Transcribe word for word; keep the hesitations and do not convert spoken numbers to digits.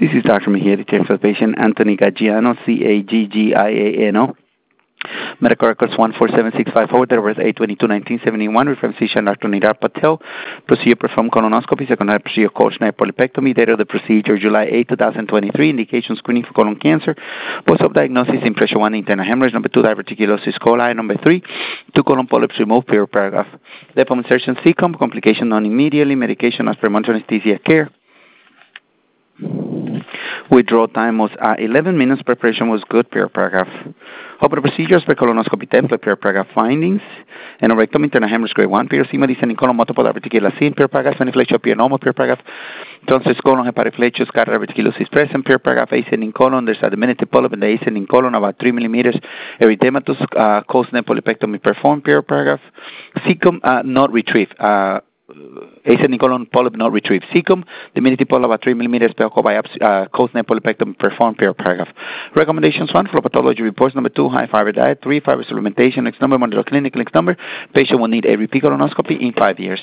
This is Doctor Mejia, the care for the patient, Anthony Gaggiano, C A G G I A N O. Medical records one four seven six five four, date of birth eight twenty-two nineteen seventy-one, reference physician Doctor Nidar Patel. Procedure performed colonoscopy, secondary procedure cold snap polypectomy, date of the procedure July eighth twenty twenty-three, indication screening for colon cancer, post-op diagnosis impression one internal hemorrhage, number two diverticulosis coli, number three two colon polyps removed, period paragraph. Lipo insertion cecum, complication non immediately, medication as per monitoring anesthesia care. Withdrawal time was uh, eleven minutes. Preparation was good. Period paragraph. Open procedures per colonoscopy template. Period paragraph. Findings. Anorectomy, internal hemorrhage grade one. Periosema, descending colon, multiple diverticulosis. Period paragraph. Veniflexion appear normal. Period paragraph. Tonsils colon, hepatiflexious, cardiac diverticulosis present. Period paragraph. Ascending colon. There's a diminutive polyp in the ascending colon, about three millimeters. Erythematous, uh, cold snap polypectomy performed. Period paragraph. Cecum uh, not retrieved. Uh, ascending colon polyp not retrieved. Cecum, diminutive polyp about three millimeters, pelvic biopsy, uh, cold snap polypectomy performed. Period paragraph. Recommendations: one, flow pathology reports. Number two, high fiber diet. Three, fiber supplementation. Next number, Montreal Clinic. Next number, patient will need a repeat colonoscopy in five years.